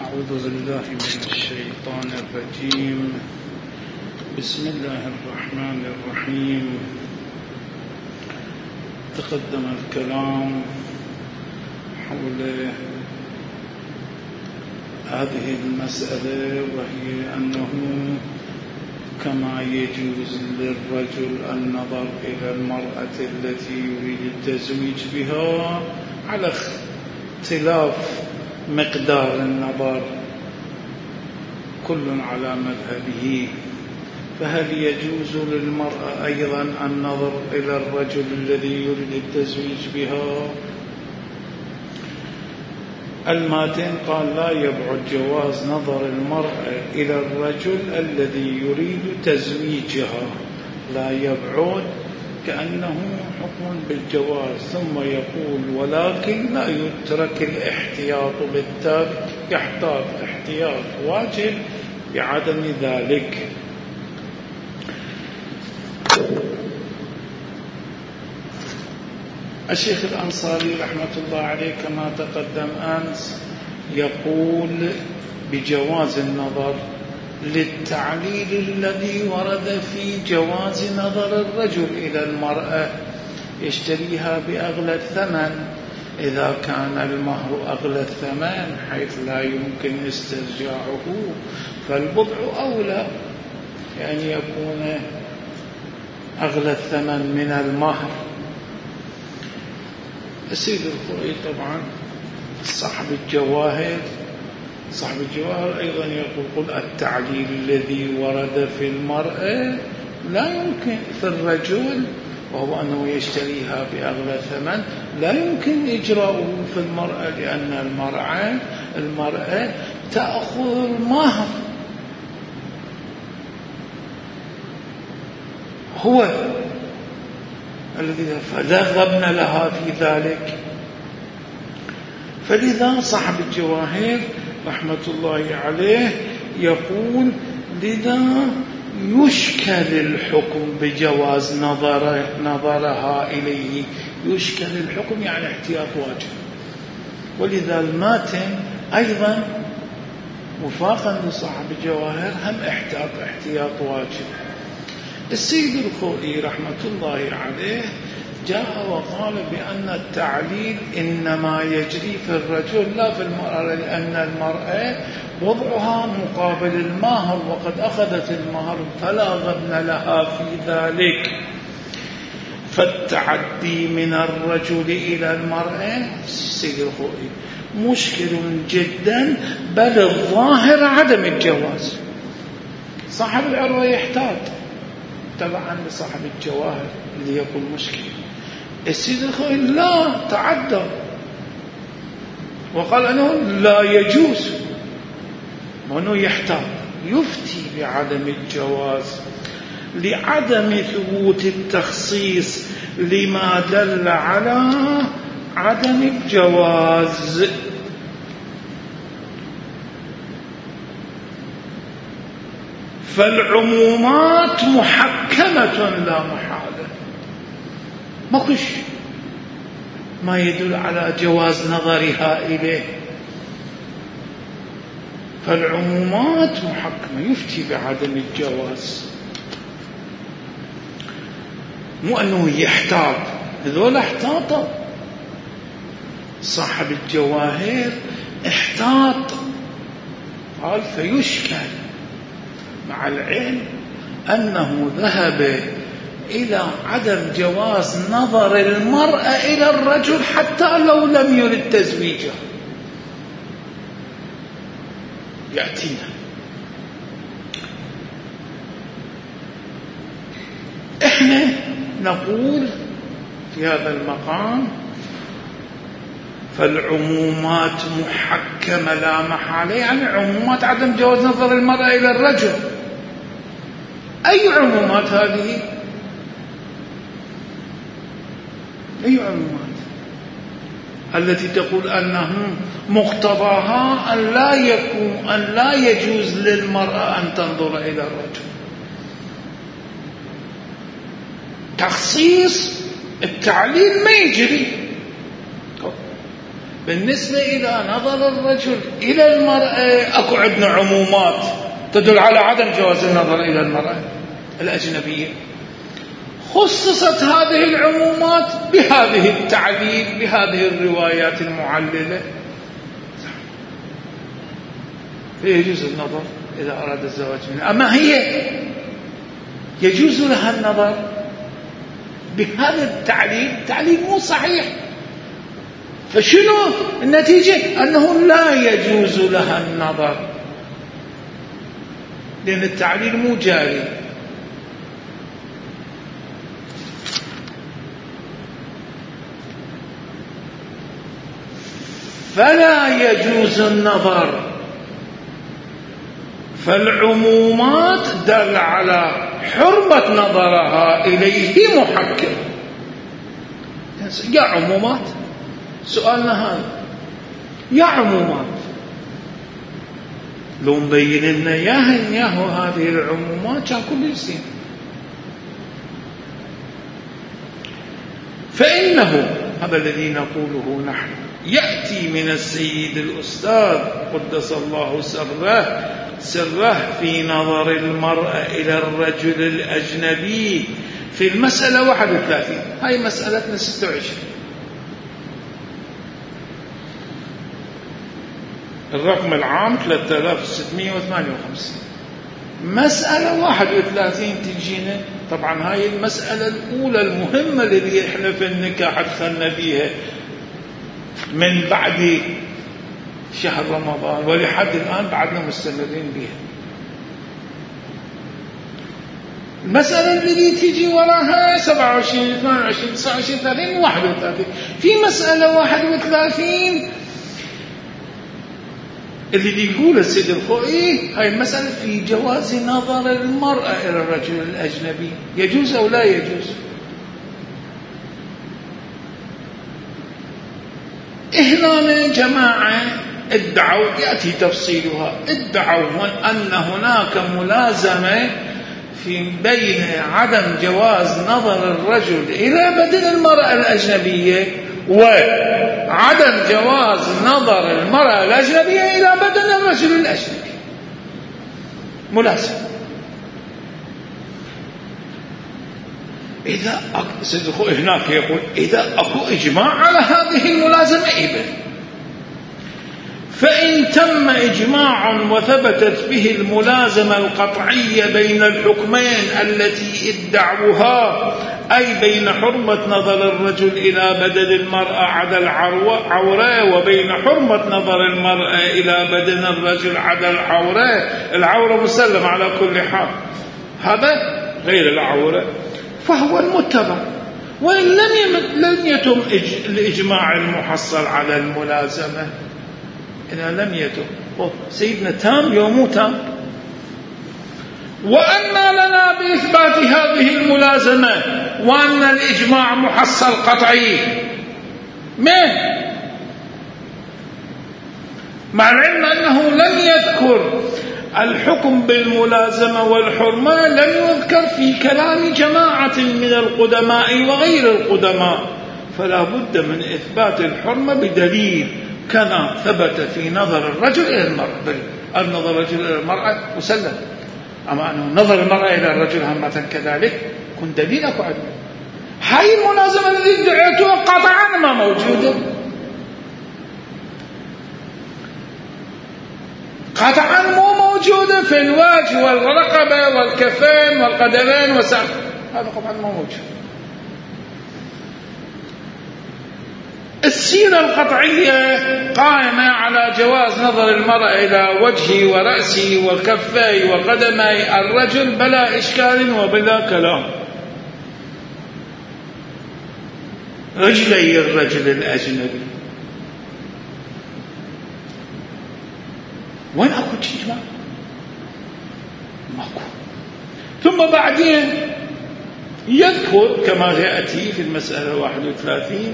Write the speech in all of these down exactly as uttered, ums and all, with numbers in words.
أعوذ بالله من الشيطان الرجيم. بسم الله الرحمن الرحيم. تقدم الكلام حول هذه المسألة، وهي أنه كما يجوز للرجل النظر إلى المرأة التي يريد التزويج بها على اختلاف مقدار النظر، كل على مذهبه، فهل يجوز للمرأة أيضا النظر إلى الرجل الذي يريد التزويج بها؟ الماتن قال لا يبعد جواز نظر المرأة إلى الرجل الذي يريد تزويجها، لا يبعد، كأنه حكم بالجواز، ثم يقول ولكن لا يترك الاحتياط بالترك، يحتاط احتياط واجب بعدم ذلك. الشيخ الأنصاري رحمة الله عليه كما تقدم أمس يقول بجواز النظر للتعليل الذي ورد في جواز نظر الرجل إلى المرأة يشتريها بأغلى الثمن، إذا كان المهر أغلى الثمن حيث لا يمكن استرجاعه فالبضع أولى، يعني يكون أغلى الثمن من المهر. السيد الخوئي طبعا صاحب الجواهر صاحب الجواهر أيضا يقول قل التعليل الذي ورد في المرأة لا يمكن في الرجل، وهو أنه يشتريها بأغلى ثمن، لا يمكن إجراؤه في المرأة، لأن المرأة المرأة تأخذ المهر، هو الذي فذهبنا لها في ذلك. فلذا صاحب الجواهر رحمة الله عليه يقول لذا يشكل الحكم بجواز نظر نظرها إليه، يشكل الحكم يعني احتياط واجب. ولذا الماتن أيضا وفاقا لصاحب الجواهر هم احتياط احتياط واجب. السيد الخوئي رحمة الله عليه جاء وقال بأن التعليل إنما يجري في الرجل لا في المرأة، لأن المرأة وضعها مقابل المهر وقد أخذت المهر فلا غبن لها في ذلك، فالتعدي من الرجل إلى المرأة السيد الخوئي مشكل جدا، بل الظاهر عدم الجواز. صاحب العروة يحتاج تبعا لصاحب الجواهر اللي يقول مشكل. السيد الخوئي لا تعدى وقال أنه لا يجوز، وأنه يحتاج يفتي بعدم الجواز لعدم ثبوت التخصيص لما دل على عدم الجواز. فالعمومات محكمة لا محالة، ما كش ما يدل على جواز نظرها إليه، فالعمومات محكمة يفتي بعدم الجواز، مو أنه يحتاط، هذول احتاطوا. صاحب الجواهر احتاط قال فيشكل، مع العلم أنه ذهب إلى عدم جواز نظر المرأة إلى الرجل حتى لو لم يرد تزويجها. يأتينا إحنا نقول في هذا المقام فالعمومات محكمة لا محالة، يعني عمومات عدم جواز نظر المرأة إلى الرجل. أي عمومات هذه؟ أي عمومات؟ التي تقول أنه مقتضاها أن لا يكون أن لا يجوز للمرأة أن تنظر إلى الرجل. تخصيص التعليل ما يجري، بالنسبة إلى نظر الرجل إلى المرأة أكو عندنا عمومات تدل على عدم جواز النظر إلى المرأة الأجنبية. خصصت هذه العمومات بهذه التعليل بهذه الروايات المعللة، فيجوز النظر إذا أراد الزواج منها. أما هي يجوز لها النظر بهذا التعليل، تعليل مو صحيح. فشنو النتيجة؟ أنه لا يجوز لها النظر لأن التعليل مو جاري. فلا يجوز النظر، فالعمومات دل على حرمة نظرها إليه محكم. يا عمومات، سؤالنا هذا، يا عمومات لو مبين لنا ياهن ياهو هذه العمومات كان كل يصير. فإنه هذا الذي نقوله نحن يأتي من السيد الأستاذ قدس الله سره سره في نظر المرأة إلى الرجل الأجنبي في المسألة واحد وثلاثين. هاي مسألتنا ستة وعشرين، الرقم العام ثلاثة آلاف وستمائة وثمانية وخمسين. مسألة واحد وثلاثين تجينا. طبعا هاي المسألة الأولى المهمة اللي احنا في النكاح دخلنا بيها من بعد شهر رمضان ولحد الآن بعدنا مستمرين بها. المسألة اللي تيجي وراها سبعة وعشرين اثنين وعشرين تسعة وعشرين ثلاثين واحد وثلاثين. في مسألة واحد وثلاثين اللي بيقول السيد الخوئي هاي المسألة في جواز نظر المرأة إلى الرجل الأجنبي، يجوز أو لا يجوز. هنا جماعة ادعوا، يأتي تفصيلها، ادعوا أن هناك ملازمة في بين عدم جواز نظر الرجل إلى بدن المرأة الأجنبية وعدم جواز نظر المرأة الأجنبية إلى بدن الرجل الأجنبي. ملازم. إذا أكو هناك يقول إذا أكو إجماع على هذه الملازمة إبن، فإن تم إجماع وثبتت به الملازمة القطعية بين الحكمين التي ادعوها، أي بين حرمة نظر الرجل إلى بدن المرأة عدا العورة وبين حرمة نظر المرأة إلى بدن الرجل عدا العورة، العورة مسلم على كل حال، هذا غير العورة، فهو المتبع. وإن لم يتم الإجماع المحصل على الملازمة، إذا لم يتم سيدنا تام يومو تام. وأن لنا بإثبات هذه الملازمة وأن الإجماع محصل قطعي من مع العلم أنه لم يذكر الحكم بالملازمة والحرمة، لم يذكر في كلام جماعة من القدماء وغير القدماء، فلا بد من إثبات الحرمة بدليل كما ثبت في نظر الرجل إلى المرأة. دليل النظر الرجل إلى المرأة مسلم، أما أنه نظر المرأة إلى الرجل همة كذلك كن دليل أكو عدم. هاي الملازمة التي ادعيتها قطعا ما موجودة، قطعا مو موجودة في الوجه والرقبة والكفين والقدمين والساق، هذا قطعا مو موجود. السيرة القطعية قائمة على جواز نظر المرأة إلى وجهه ورأسه وكفيه وقدمي الرجل بلا إشكال وبلا كلام. رجلي الرجل الأجنبي وين أكو تجمع؟ ماكو. ثم بعدين يذكر كما يأتي في المسألة واحد وثلاثين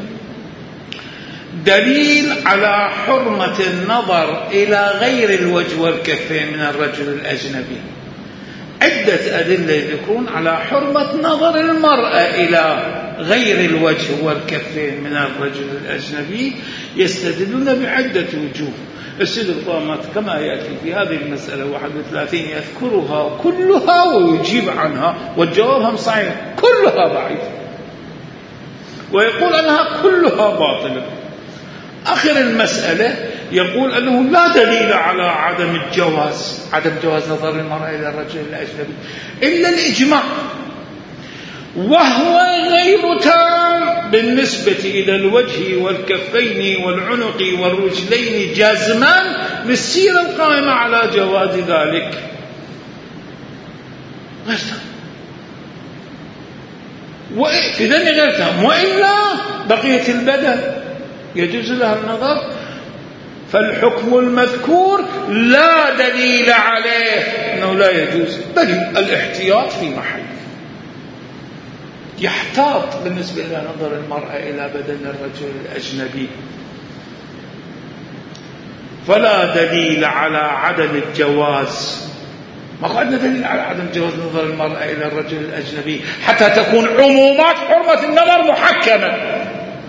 دليل على حرمة النظر إلى غير الوجه والكفين من الرجل الأجنبي. عدة أدلة يذكرون على حرمة نظر المرأة إلى غير الوجه والكفين من الرجل الأجنبي يستدلون بعدة وجوه. السيد الطامات كما يأتي في هذه المسألة واحد وثلاثين يذكرها كلها ويجيب عنها، والجواب هم صحيح كلها ضعيف، ويقول أنها كلها باطلة. آخر المسألة يقول أنه لا دليل على عدم الجواز عدم جواز نظر المرأة إلى الرجل الأجنبي إلا الإجماع، وهو غير تام بالنسبة إلى الوجه والكفين والعنق والرجلين جازمان للسيرة القائمة على جواز ذلك. غير تام في ذلك غير تام، وإلا بقية البدن يجوز لها النظر. فالحكم المذكور لا دليل عليه أنه لا يجوز، بل الاحتياط في محل، يحتاط بالنسبة إلى نظر المرأة إلى بدن الرجل الأجنبي. فلا دليل على عدم الجواز، ما قلنا دليل على عدم جواز نظر المرأة إلى الرجل الأجنبي حتى تكون عمومات حرمة النظر محكمة.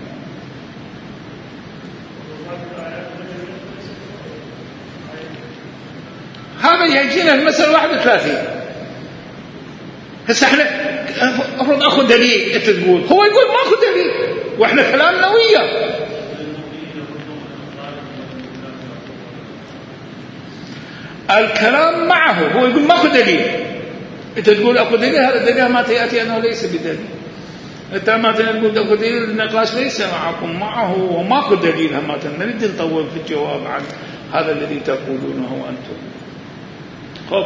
هذا يجينا المسألة واحد وثلاثين. هسه احنا افرض اخذ دليل، انت تقول هو يقول ما اخذ دليل، واحنا كلامنا وياه. الكلام معه، هو يقول ما اخذ دليل، انت تقول اخذ دليل، هذا الدليل ما تأتي انه ليس بدليل. انت ما تقول اخذ دليل، النقاش ليس معكم معه وماكو دليل. ما نريد نطول في الجواب عن هذا الذي تقولونه انتم. خب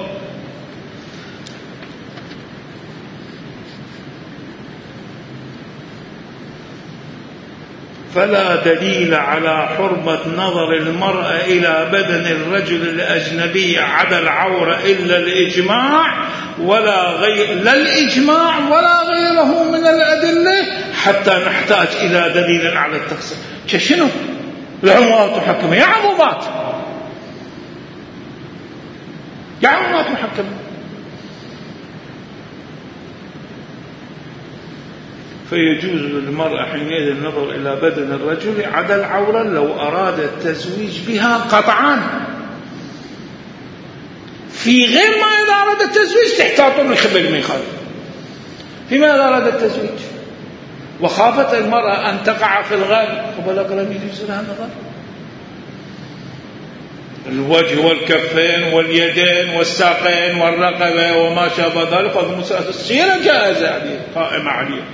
فلا دليل على حرمة نظر المرأة إلى بدن الرجل الأجنبي عدا العورة إلا الإجماع، ولا غير لا الإجماع ولا غيره من الأدلة حتى نحتاج إلى دليل على التخصيص. شنو العمومات محكمة؟ يا عمومات يا عمومات محكمة. فيجوز للمرأة حينئذ النظر إلى بدن الرجل عدا العورة لو أراد التزويج بها قطعا. في غير ما إذا أراد التزويج تحتاط من خبر من خلف. فيما إذا أراد التزويج وخافت المرأة أن تقع في الغالب قبل كلام يجوز لها النظر. الوجه والكفين واليدين والساقين والرقبة وما شابه ذلك، هذه مسألة السيرة جائزة عليه قائمة عليه.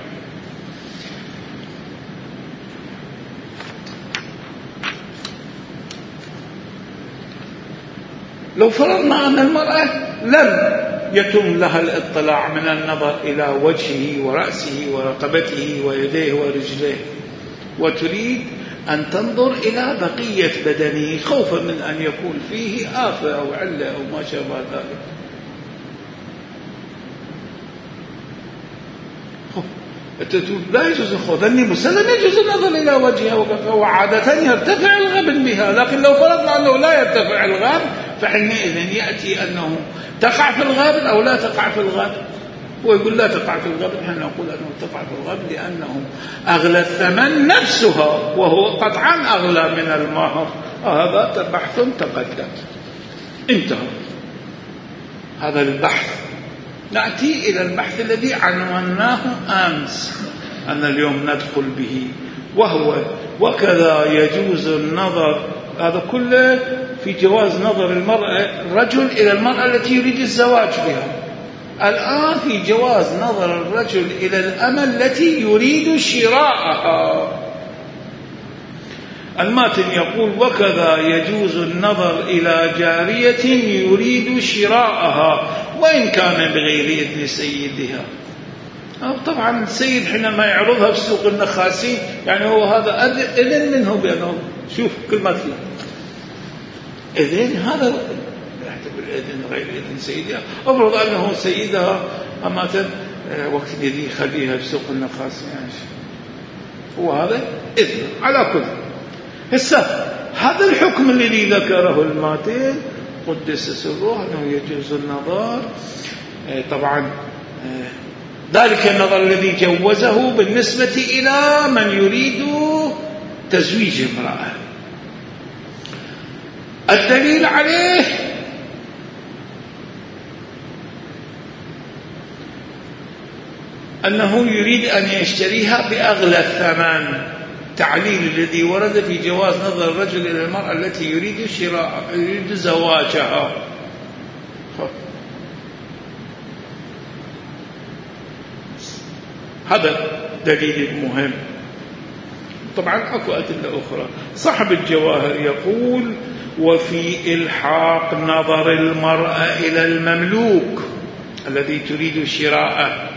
لو فرضنا أن المرأة لم يتم لها الاطلاع من النظر إلى وجهه ورأسه ورقبته ويديه ورجليه، وتريد أن تنظر إلى بقية بدنه خوفا من أن يكون فيه آفة أو علة أو ما شابه ذلك، لا يجوز الخوض. أني مسلم يجوز النظر إلى وجهها وكفها، وعادة يرتفع الغبن بها. لكن لو فرضنا أنه لا يرتفع الغبن فحينئذ يأتي أنه تقع في الغابن أو لا تقع في الغابن. ويقول لا تقع في الغابن، نحن نقول أنه تقع في الغابن لأنه أغلى الثمن نفسها، وهو قطعا أغلى من المهر. هذا بحث تقدم انتهى هذا البحث. نأتي إلى البحث الذي عنوناه أمس أن اليوم ندخل به، وهو وكذا يجوز النظر. هذا كله في جواز نظر المرأة الرجل إلى المرأة التي يريد الزواج بها. الآن في جواز نظر الرجل إلى الأمة التي يريد شراءها. الماتن يقول وكذا يجوز النظر إلى جارية يريد شراءها وإن كان بغير إذن سيدها. طبعا السيد حينما يعرضها في سوق النخاسين يعني هو هذا إذن منه بأنه شوف كل ما فيه إذن، هذا يعتبر إذن غير إذن سيدها. أفرض أنه سيدها أماتن وقت الذي يخليها في سوق النخاسين يعني هو هذا إذن. على كل هسه هذا الحكم الذي ذكره الماتن قدس سره أنه يجوز النظر. طبعا ذلك النظر الذي جوزه بالنسبة إلى من يريد تزويج امرأة. الدليل عليه أنه يريد أن يشتريها بأغلى الثمن، تعليل الذي ورد في جواز نظر الرجل إلى المرأة التي يريد شراء يريد زواجها. هذا دليل مهم. طبعا أكو أدلة أخرى. صاحب الجواهر يقول: وفي إلحاق نظر المرأة إلى المملوك الذي تريد شراءه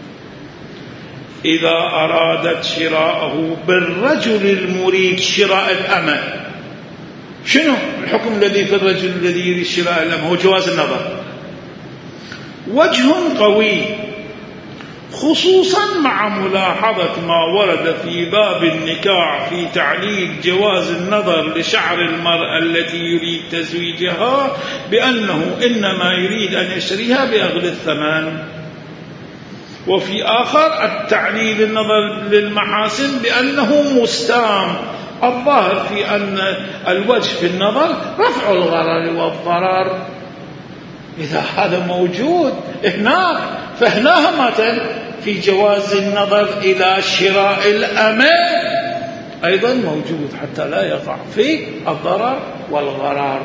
إذا أرادت شراءه بالرجل المريد شراء الأمة. شنو الحكم الذي في الرجل الذي يريد شراء الأمة؟ هو جواز النظر. وجه قوي، خصوصا مع ملاحظة ما ورد في باب النكاح في تعليل جواز النظر لشعر المرأة التي يريد تزويجها بأنه إنما يريد أن يشتريها بأغلى الثمن. وفي آخر التعليل النظر للمحاسن بأنه مستام. الظاهر في أن الوجه في النظر رفع الغرر والضرر. إذا هذا موجود هناك، فهناها مثلا في جواز النظر إلى شراء الأمة أيضا موجود حتى لا يقع في الضرر والغرر.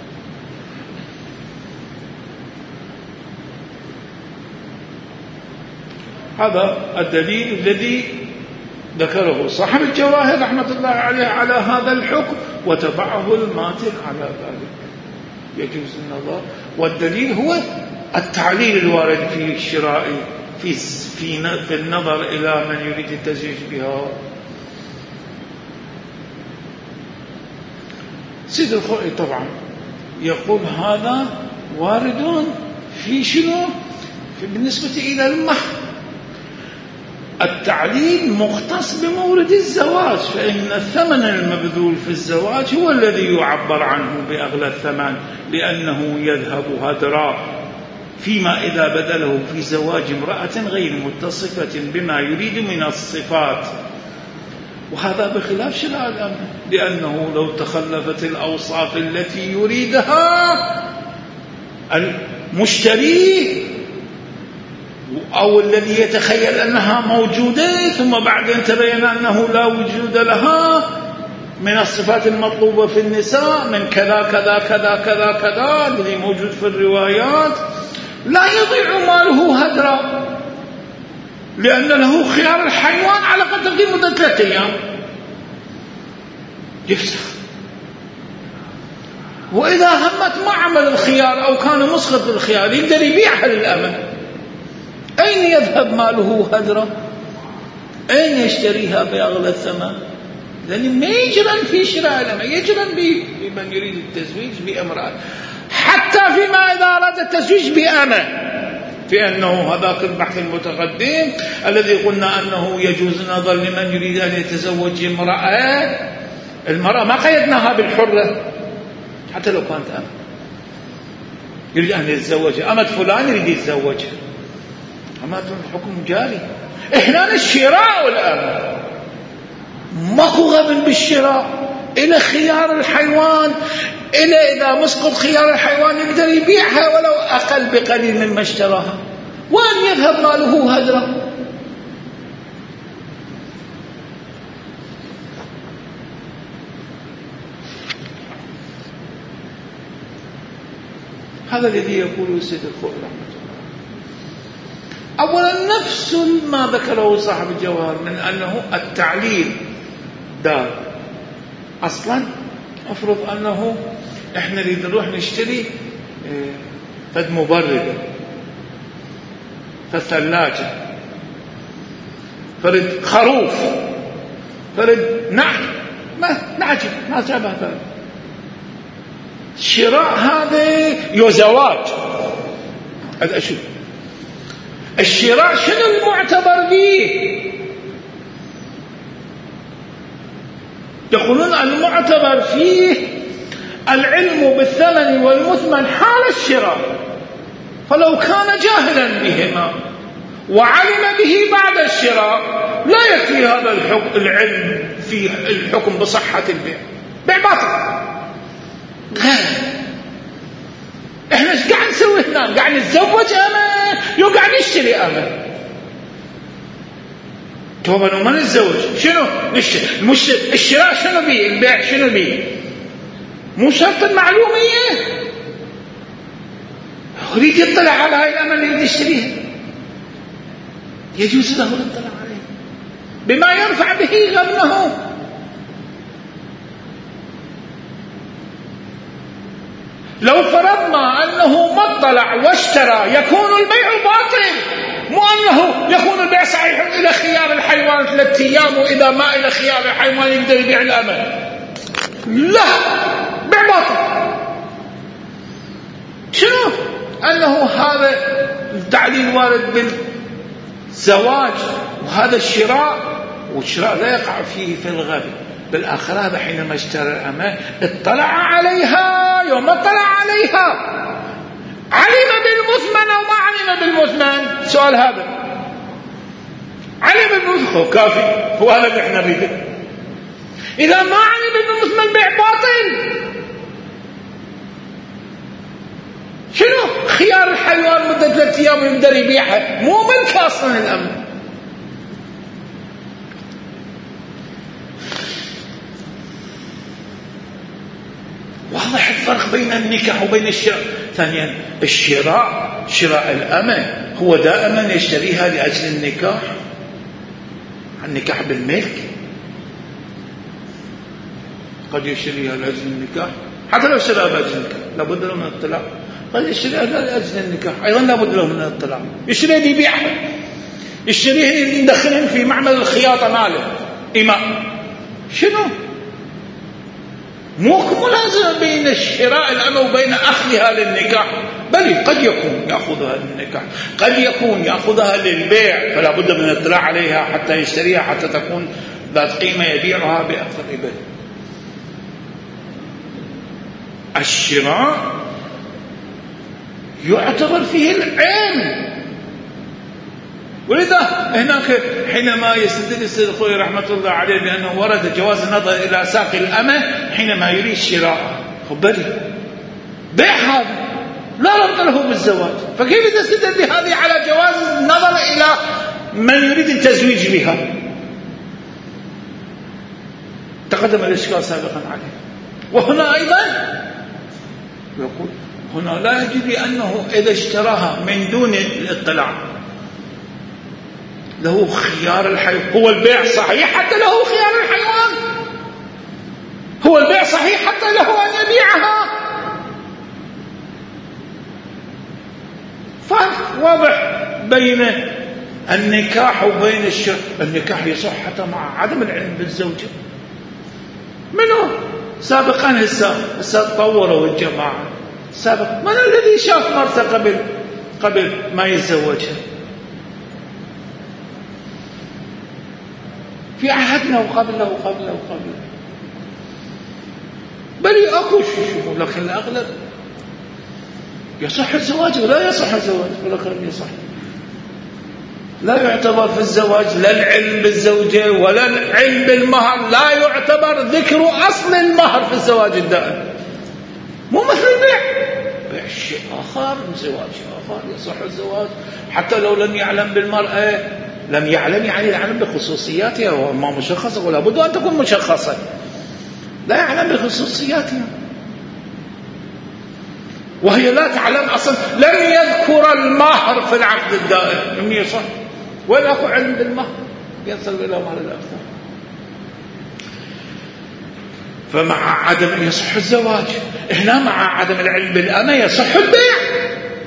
هذا الدليل الذي ذكره صاحب الجواهر رحمة الله عليه على هذا الحكم، وتبعه الماتن على ذلك، يجوز النظر. والدليل هو التعليل الوارد في الشراء في في النظر إلى من يريد التزويج بها. سيد الخوئي طبعا يقول هذا وارد في شنو؟ بالنسبة إلى المهر. التعليل مختص بمورد الزواج، فإن الثمن المبذول في الزواج هو الذي يعبر عنه بأغلى الثمن لأنه يذهب هدرا، فيما إذا بذله في زواج امرأة غير متصفة بما يريد من الصفات، وهذا بخلاف شراء الأمة، لأنه لو تخلفت الأوصاف التي يريدها المشتري أو الذي يتخيل أنها موجودة ثم بعدين تبين أنه لا وجود لها من الصفات المطلوبة في النساء من كذا كذا كذا كذا كذا الذي موجود في الروايات، لا يضيع ماله هدرا، لأن له خيار الحيوان على قدر في مدة ثلاثة أيام يفسخ. وإذا همت ما عمل الخيار أو كان مسقط الخيار يقدر يبيعها للأمن. أين يذهب ماله هدرا؟ أين يشتريها بأغلى الثمن؟ لأن ما يجرن في شراء الأمة، يجرن بمن يريد التزويج بامرأة، حتى فيما إذا أراد التزويج بأمة، في أنه هذاك البحث المتقدم الذي قلنا أنه يجوز النظر لمن يريد أن يتزوج امرأة. المرأة ما قيدناها بالحرة، حتى لو كانت أمة يريد أن يتزوجها، أمة فلان يريد يتزوجها، أما الحكم جاري. إحنا الشراء والأمة ماكو غبن بالشراء، إلى خيار الحيوان، إلى إذا مسقط خيار الحيوان يقدر يبيعها ولو أقل بقليل مما اشتراها، وأن يذهب ماله هدرا. هذا الذي يقوله السيد الخوئي رحمه الله. أولا نفس ما ذكره صاحب الجواهر من أنه التعليل دار. أصلا أفرض أنه إحنا نريد نروح نشتري فد مبردة، فالثلاجة، فرد خروف، فرد نعج، ما نعجب ما شابه ذلك. شراء هذا يزواج، هذا أشوف الشراء شنو المعتبر به؟ يقولون المعتبر فيه العلم بالثمن والمثمن حال الشراء، فلو كان جاهلا بهما وعلم به بعد الشراء، لا يكفي هذا الحكم العلم في الحكم بصحة البيع، بيع باطل. احنا ايش قاعد نسوي هنا؟ قاعد نتزوج أمة يو قاعد نشتري أمة. طبعا ما نتزوج شنو نشتري؟ مش الشراء شنو بيه؟ البيع شنو بيه؟ مو شرط المعلومية. يريد يطلع على هاي الأمة اللي يريد يشتريها، يجوز له الاطلاع عليه بما يرفع به غبنه. لو فرضنا أنه ما اطلع واشترى يكون البيع باطل، مو أنه يكون البيع صحيح إلى خيار الحيوان ثلاثة أيام وإذا ما إلى خيار الحيوان يقدر يبيع الأمة. لا، بيع باطل. شنو؟ أنه هذا التعليل وارد بالزواج وهذا الشراء، والشراء لا يقع فيه في الغبن. بالآخر هذا حينما اشترى الأمة اطلع عليها، يوم اطلع عليها علم بالمثمن أو ما علم بالمثمن؟ سؤال هذا. علم بالمثمن كافي، هو هذا اللي احنا نريده. إذا ما علم بالمثمن بيع باطل. شنو خيار الحيوان مدة ثلاثة أيام يقدر يبيعها؟ مو ملك أصلا الأمر. واضح الفرق بين النكاح وبين الشراء. ثانيا الشراء، شراء الأمة هو دائما يشتريها لأجل النكاح، النكاح بالملك. قد يشتريها لأجل النكاح، حتى لو اشتريها لأجل النكاح لابد له من الطلاق. قد يشتريها لأجل النكاح أيضا لابد له من الطلاق. يشتريها ليبيعها، يشتريها يدخلهم في معمل الخياطة ماله إماء. شنو؟ مو لازم بين الشراء الأمة وبين أخذها للنكاح، بل قد يكون يأخذها للنكاح، قد يكون يأخذها للبيع، فلا بد من الاطلاع عليها حتى يشتريها حتى تكون ذات قيمة يبيعها بأكثر إبل. الشراء يعتبر فيه العين، ولذا هناك حينما يستدل السيد الخوئي رحمة الله عليه بأنه ورد جواز النظر إلى ساق الأمة حينما يريد شراء، خبري بيع هذا لا ربط له بالزواج، فكيف تستدل بهذه على جواز النظر إلى من يريد التزويج بها؟ تقدم الإشكال سابقا عليه. وهنا أيضا يقول هنا لا يجري أنه إذا اشتراها من دون الاطلاع له خيار الحيوان. هو البيع صحيح حتى له خيار الحيوان، هو البيع صحيح حتى له أن يبيعها. فرق واضح بين النكاح وبين الشراء. النكاح يصح حتى مع عدم العلم بالزوجة. منو سابقا هسه هسه تطوروا الجماعة سابق، من الذي شاف مرته قبل قبل ما يتزوجها؟ في عهدنا وقبله وقبله وقبله بل اكو شوفوا، لكن الاغلب يصح الزواج ولا يصح الزواج، ولكن يصح. لا يعتبر في الزواج لا العلم بالزوجة ولا العلم بالمهر، لا يعتبر ذكر أصل المهر في الزواج الدائم. مو مثل البيع، بيع شيء آخر، زواج آخر. يصح الزواج حتى لو لم يعلم بالمرأة، لم يعلم يعني العلم بخصوصياتها، وما مشخصة ولا بد أن تكون مشخصة، لا يعلم بخصوصياتها وهي لا تعلم أصلا، لم يذكر المهر في العقد الدائم. لم يصح ولا أكو علم بالمهر يصل إلى مهر الأكثر. فمع عدم أن يصح الزواج هنا، مع عدم العلم بالأمة يصح البيع،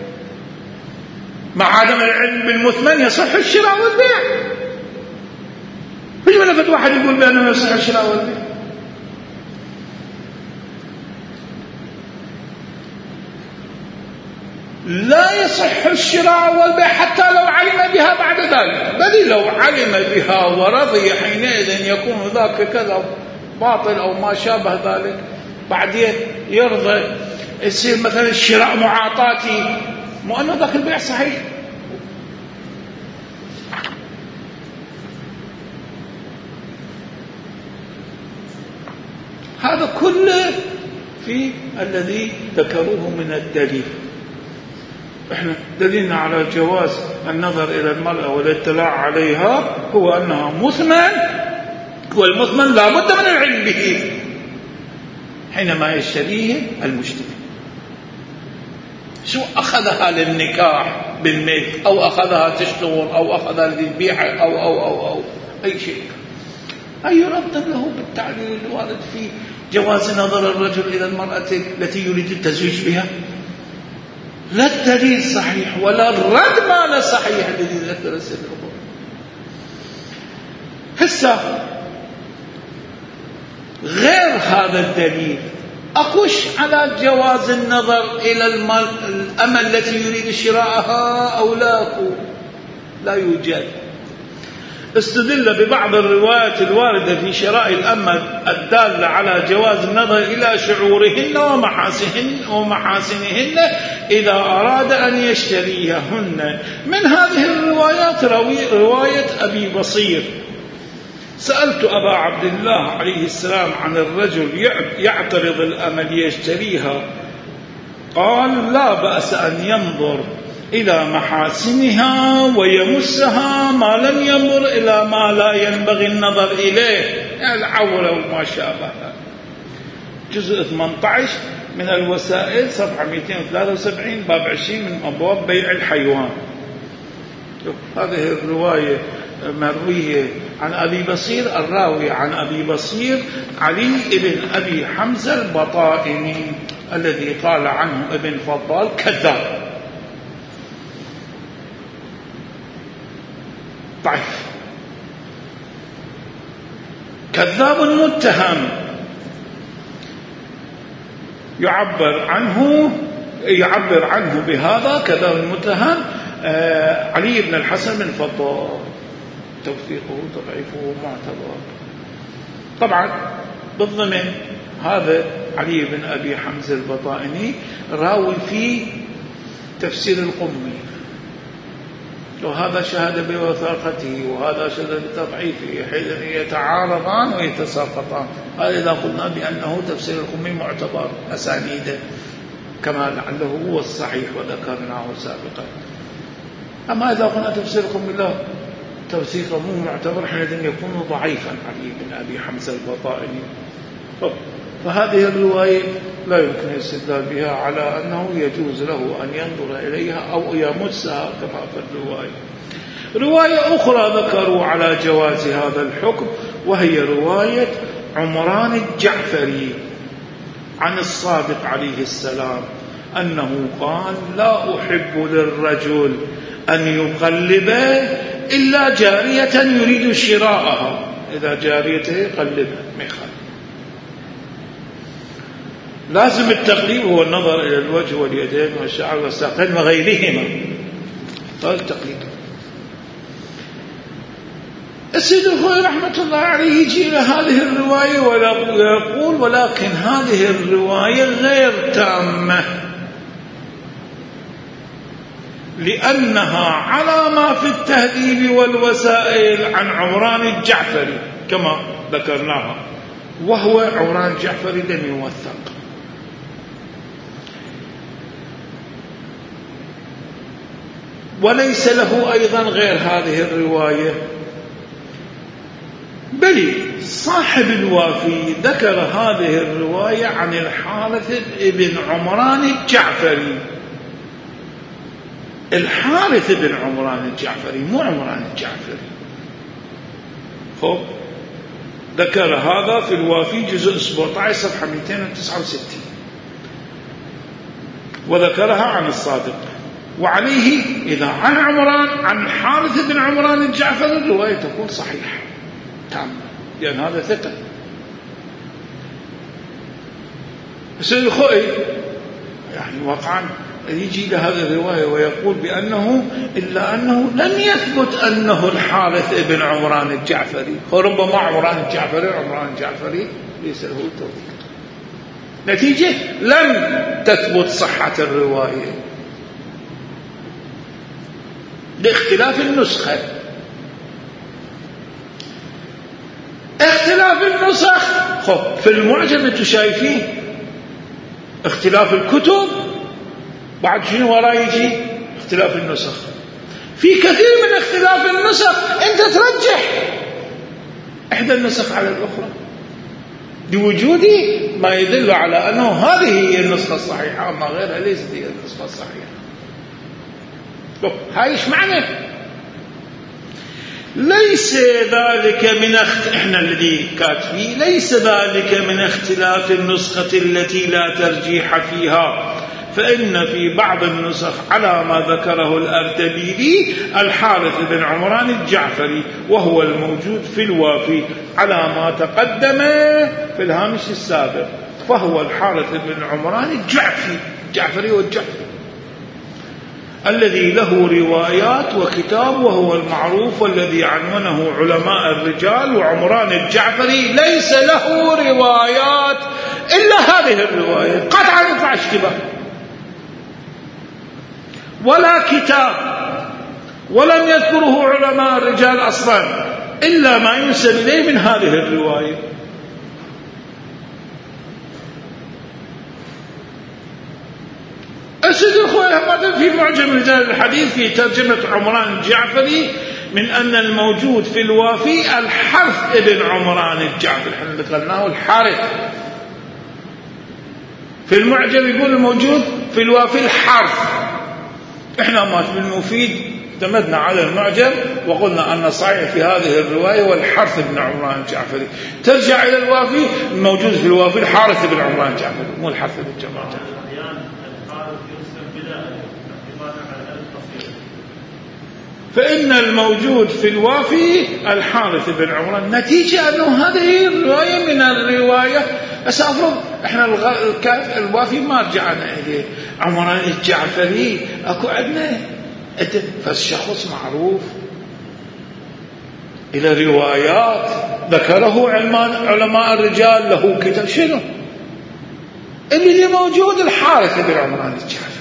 مع عدم العلم بالمثمن يصح الشراء والبيع. مش ملفت واحد يقول بأنه يصح الشراء والبيع. لا يصح الشراء والبيع حتى لو علم بها بعد ذلك، بل لو علم بها ورضي حينئذ يكون ذاك كذا باطل أو ما شابه ذلك. بعدين يرضى يصير مثلا الشراء معاطاتي، مو أنه ذاك البيع صحيح. هذا كله في الذي ذكروه من الدليل. احنا دليلنا على جواز النظر إلى المرأة والاطلاع عليها هو أنها مثمن، والمثمن لا بد من العلم به حينما يشتريه المشتري. شو أخذها للنكاح بالملك، أو أخذها تشتغل، أو أخذها للبيع، أو أو أو أو أي شيء، أي رد له بالتعليل الوارد في جواز نظر الرجل إلى المرأة التي يريد التزويج بها؟ لا الدليل صحيح ولا الرد ما لا صحيح الذي ذكر السيد الخوئي. هسه غير هذا الدليل أخش على جواز النظر إلى الأمة التي يريد شراءها أو لا، لا يوجد. استدل ببعض الروايات الواردة في شراء الأمة الدالة على جواز النظر إلى شعورهن ومحاسنهن, ومحاسنهن إذا أراد أن يشتريهن. من هذه الروايات رواية أبي بصير. سألت أبا عبد الله عليه السلام عن الرجل يعترض الأمة ليشتريها، قال لا بأس أن ينظر إلى محاسنها ويمسها ما لم ينظر إلى ما لا ينبغي النظر إليه، العورة وما شابهها. جزء ثمانية عشر من الوسائل صفحة مئتين وثلاثة وسبعين باب عشرين من أبواب بيع الحيوان. هذه الرواية مروية عن أبي بصير، الراوي عن أبي بصير علي ابن أبي حمزة البطائني الذي قال عنه ابن فضال كذاب ضعيف، كذاب متهم، يعبر عنه يعبر عنه بهذا كذاب متهم آه علي بن الحسن بن فضال، توثيقه تضعيفه معتبر. طبعا بالضمن هذا علي بن أبي حمزة البطائني راوي في تفسير القمي، وهذا شهد بوثاقته وهذا شهد بتضعيفه، حيث يتعارضان ويتساقطان. هذا إذا قلنا بأنه تفسير القمي معتبر أسانيده كما لعله هو الصحيح وذكرناه سابقا. أما إذا قلنا تفسير القمي لا توثيقه مو معتبر، حينئذ يكون ضعيفا علي بن أبي حمزة البطائني. فهذه الرواية لا يمكن الاستدلال بها على أنه يجوز له أن ينظر إليها أو يمسها كما في الرواية. رواية أخرى ذكروا على جواز هذا الحكم، وهي رواية عمران الجعفري عن الصادق عليه السلام أنه قال لا أحب للرجل أن يقلب إلا جارية يريد شراءها. إذا جاريته يقلبها ما يخالف. لازم التقليب هو النظر إلى الوجه واليدين والشعر والساقين وغيرهما، هذا التقليد. السيد الخوئي رحمة الله عليه يجي إلى هذه الرواية ويقول ولكن هذه الرواية غير تامة، لأنها على ما في التهذيب والوسائل عن عمران الجعفري كما ذكرناها، وهو عمران الجعفري لم يوثق. وليس له أيضا غير هذه الرواية، بل صاحب الوافي ذكر هذه الرواية عن الحارث بن عمران الجعفري. الحارث بن عمران الجعفري مو عمران الجعفري. خب ذكر هذا في الوافي جزء سبعة عشر صفحة مئتين وتسعة وستين، وذكرها عن الصادق. وعليه إذا عن عمران عن حارث بن عمران الجعفري الرواية تكون صحيحة تامة، لأن هذا ثقة. السيد الخوئي يعني واقعا يجي لهذه الرواية ويقول بأنه إلا أنه لم يثبت أنه الحارث بن عمران الجعفري، وربما عمران الجعفري عمران الجعفري ليس له توثيق. نتيجة لم تثبت صحة الرواية لاختلاف النسخة. اختلاف اختلاف النسخ. خب في المعجم انتم شايفين اختلاف الكتب، بعد شنو وراه يجي اختلاف النسخ. في كثير من اختلاف النسخ انت ترجح احدى النسخ على الاخرى بوجود ما يدل على انه هذه هي النسخه الصحيحه، اما غيرها ليست هي النسخه الصحيحه. هاي ايش معنى؟ ليس ذلك من اخت... احنا الذي كاتبين ليس ذلك من اختلاف النسخة التي لا ترجيح فيها، فإن في بعض النسخ على ما ذكره الأردبيلي الحارث بن عمران الجعفري، وهو الموجود في الوافي على ما تقدم في الهامش السابق، فهو الحارث بن عمران الجعفري الجعفري والجعفري الذي له روايات وكتاب، وهو المعروف والذي عنونه علماء الرجال. وعمران الجعفري ليس له روايات إلا هذه الرواية، قطعا يطلع اشتباه، ولا كتاب، ولم يذكره علماء الرجال أصلا إلا ما ينسب إليه من هذه الرواية. أسد الخوي في معجم رجال الحديث في ترجمة عمران الجعفري من أن الموجود في الوافي الحرث ابن عمران الجعفري، احنا ذكرناه الحارث، في المعجم يقول الموجود في الوافي الحرث. احنا ما في المفيد اعتمدنا على المعجم وقلنا أن صحيح في هذه الرواية والحرث ابن عمران الجعفري. ترجع إلى الوافي الموجود في الوافي الحارث ابن عمران الجعفري، مو الحرث ابن عمران الجعفري. فإن الموجود في الوافي الحارث بن عمران، نتيجة أنه هذه الرواية من الرواية. أسافر إحنا الوافي ما رجعنا إليه، عمران الجعفري أكو عندنا فالشخص معروف إلى روايات ذكره علماء الرجال، له كتاب. شنو اللي موجود؟ الحارث بن عمران الجعفري.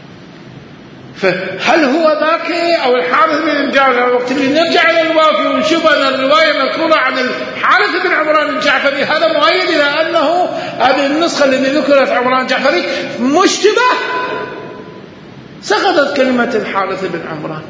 فهل هو ذاك أو الحارث بن الجعفري؟ الوقت اللي نرجع إلى الوافي ونشوف أن الرواية مذكورة عن الحارث بن عمران الجعفري، هذا مؤيد إلى أنه هذه النسخة التي ذكرت عمران الجعفري مشتبه، سقطت كلمة الحارث بن عمران.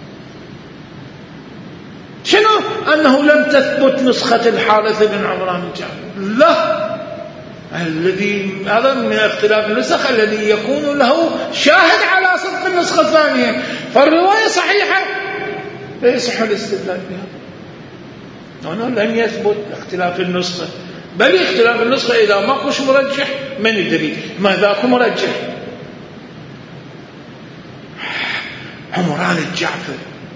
شنو؟ أنه لم تثبت نسخة الحارث بن عمران الجعفري. لا، الذي هذا من اختلاف النسخ الذي يكون له شاهد على صدق النسخة الثانية، فالرواية صحيحة لا يصح الاستدلال بها، لأنه لم يثبت اختلاف النسخة. بل اختلاف النسخة إذا ما كنش مرجح من يدري ماذا كو مرجح. عمران الجعفري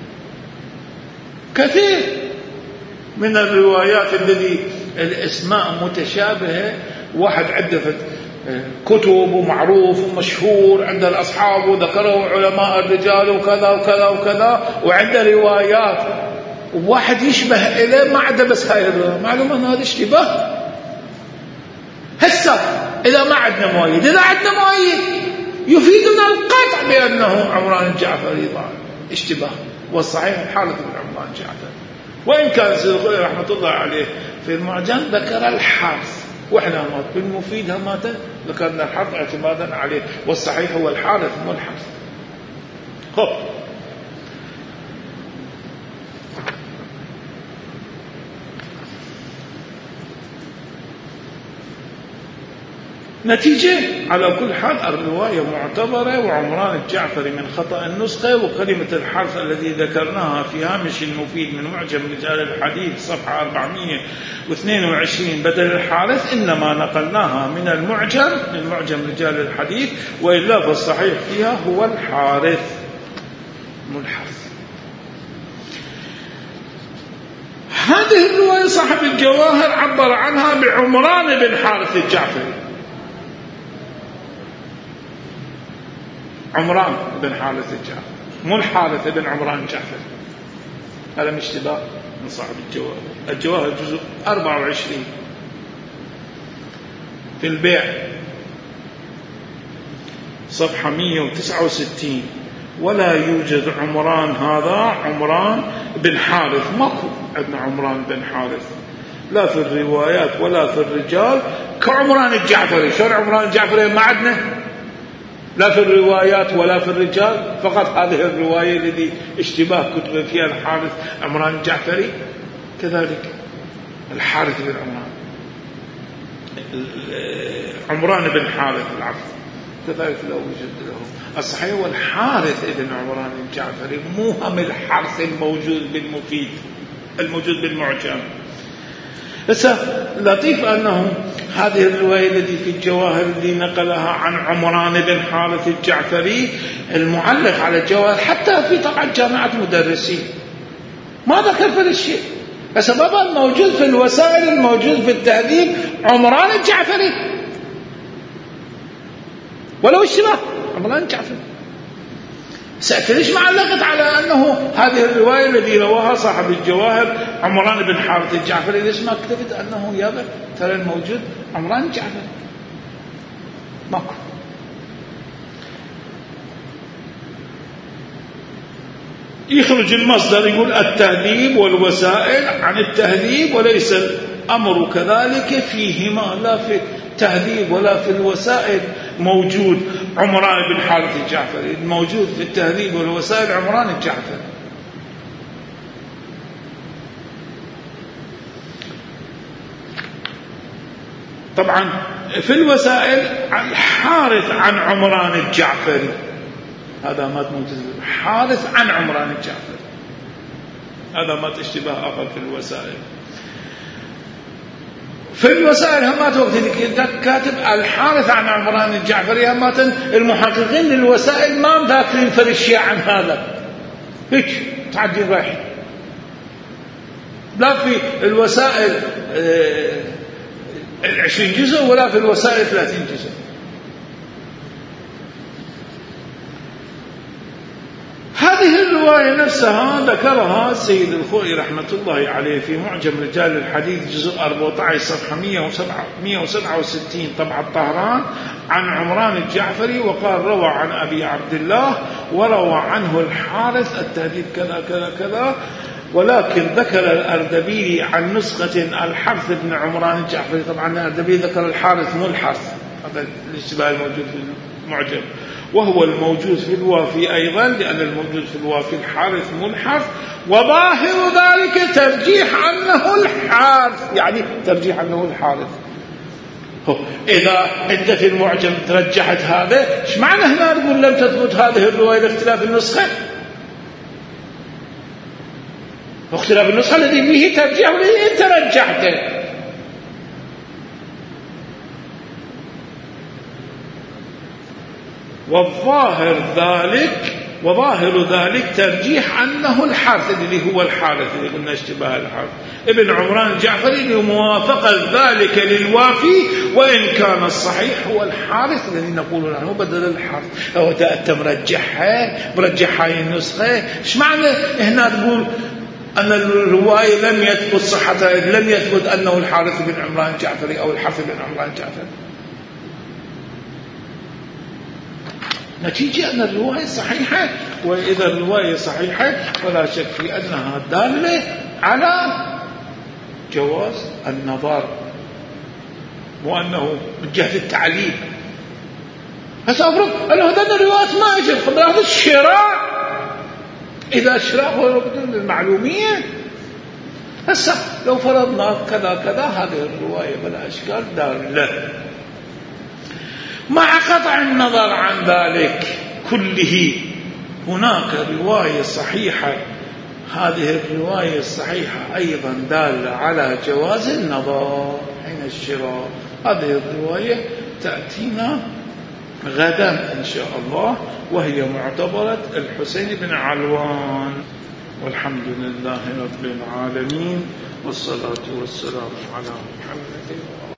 كثير من الروايات الذي الاسماء متشابهة، واحد عنده كتب ومعروف ومشهور عند الأصحاب وذكره علماء الرجال وكذا وكذا وكذا، وعنده روايات وواحد يشبه إليه ما عنده بس هاي الرواية، معلومة أن هذا اشتباه. هسه إذا ما عندنا مؤيد، إذا عندنا مؤيد يفيدنا القطع بأنه عمران الجعفري اشتباه، والصحيح الحارث بن عمران الجعفري. وإن كان سيد الخوي رحمة الله عليه في المعجم ذكر الحارث، وإحنا بالمفيد هماته ذكرنا الحارث اعتمادا عليه، والصحيح هو الحارث مو الحارث. خب نتيجة على كل حال الرواية معتبرة، وعمران الجعفري من خطأ النسخة. وكلمة الحرث الذي ذكرناها في هامش المفيد من معجم رجال الحديث صفحة أربعمائة واثنين وعشرين بدل الحارث إنما نقلناها من المعجم من معجم رجال الحديث، وإلا فالصحيح فيها هو الحارث مو الحرث. هذه الرواية صاحب الجواهر عبر عنها بعمران بن حارث الجعفري، عمران بن حارث الجعفري مو الحارث بن عمران الجعفري. هذا من اشتباه من صاحب الجواهر. الجواهر جزء أربعة وعشرين في البيع صفحة مئة وتسعة وستين، ولا يوجد عمران هذا عمران بن حارث، ماكو عندنا عمران بن حارث، لا في الروايات ولا في الرجال كعمران الجعفري. شلون عمران الجعفري ما عندنا لا في الروايات ولا في الرجال، فقط هذه الرواية التي اشتباه كتب فيها الحارث عمران الجعفري. كذلك الحارث بن عمران عمران بن حارث العفو كذلك لا وجد له. الصحيح والحارث ابن عمران الجعفري مو هم الحرث الموجود بالمفيد الموجود بالمعجم. بس لطيف أنه هذه الرواية التي في الجواهر التي نقلها عن عمران بن حارث الجعفري المعلق على الجواهر حتى في طبعا جامعة مدرسين ما ذكر في الشيء، فسببا موجود في الوسائل الموجود في التهذيب عمران الجعفري ولو اشتباه عمران الجعفري. سألت ليش معلقت على أنه هذه الرواية التي رواها صاحب الجواهر عمران بن حارث الجعفري، ليش ما كتبت أنه يابا ترى الموجود عمران الجعفري؟ ماكو. يخرج المصدر يقول التهذيب والوسائل عن التهذيب وليس الأمر كذلك فيهما، لا في التهذيب ولا في الوسائل موجود عمران بن حارث الجعفري، الموجود في التهذيب والوسائل عمران الجعفري. طبعا في الوسائل الحارث عن عمران الجعفري، هذا ما موجود حارث عن عمران الجعفري، هذا ما اشتباه آخر في الوسائل. في الوسائل همات وقت كاتب الحارث عن عمران الجعفري، همات المحققين للوسائل ما ذاكرين فرشيا عن هذا، هيك تعدين رايح. لا في الوسائل العشرين جزء ولا في الوسائل ثلاثين جزء. هذه الرواية نفسها ذكرها السيد الخوئي رحمة الله عليه في معجم رجال الحديث جزء أربعة عشر صفحة مئة وسبعة وستين طبع الطهران عن عمران الجعفري، وقال روى عن أبي عبد الله وروى عنه الحارث التهذيب كذا كذا كذا، ولكن ذكر الأردبيلي عن نسخة الحارث بن عمران الجعفري. طبعا الأردبيلي ذكر الحارث مو الحارث، هذا الاشتباه الموجود في المعجم، وهو الموجود في الوافي أيضا، لأن الموجود في الوافي الحارث ملحف، وظاهر ذلك ترجيح أنه الحارث، يعني ترجيح أنه الحارث. إذا أنت في المعجم ترجحت هذا، إيش معنى هنا نقول لم تثبت هذه الرواية لاختلاف النسخة؟ واختلاف النسخة الذي فيه ترجيح والذي أنت رجحته. والظاهر ذلك وظاهر ذلك ترجيح أنه الحارث الذي هو الحارث اللي قلنا اشتباه الحارث ابن عمران الجعفري لموافقة ذلك للوافي، وإن كان الصحيح هو الحارث الذي نقول عنه بدل الحارث. أو أنت مرجحها مرجح هاي النسخة، إيش معنى هنا تقول أن الرواية لم يثبت صحتها، لم يثبت أنه الحارث بن عمران الجعفري أو الحارث بن عمران الجعفري؟ نتيجة أن الرواية صحيحة، وإذا الرواية صحيحة فلا شك في أنها دالة على جواز النظر، وأنه من جهة التعليل. هسا أفرض أنه هذا الروايات ما يجب قبل هذا الشراء، إذا الشراء هو بدون المعلومية. هسا لو فرضنا كذا كذا هذه الرواية بلا أشكال دالة، مع قطع النظر عن ذلك كله هناك رواية صحيحة، هذه الرواية الصحيحة أيضا دالة على جواز النظر حين الشراء. هذه الرواية تأتينا غدا إن شاء الله، وهي معتبرة الحسين بن علوان. والحمد لله رب العالمين، والصلاة والسلام على محمد.